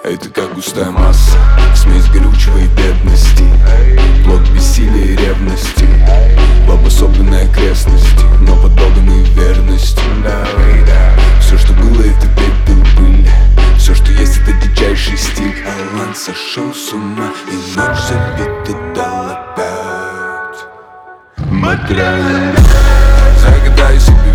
Это как густая масса, смесь горючего и бедности, плод бессилия и ревности, в обособленной окрестности, но под Богом и верностью. Все, что было, это пепел, пыль. Все, что есть, это дичайший стиль. Алан сошел с ума, и ночь забита дал опять. Материально загадай себе